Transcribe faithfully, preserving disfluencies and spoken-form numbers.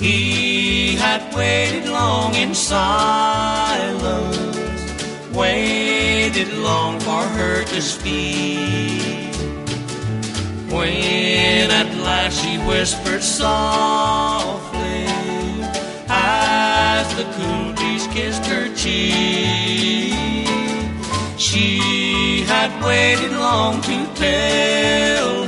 He had waited long in silence, waited long for her to speak. When at last she whispered softly, as the cool breeze kissed her cheek, she had waited long to tell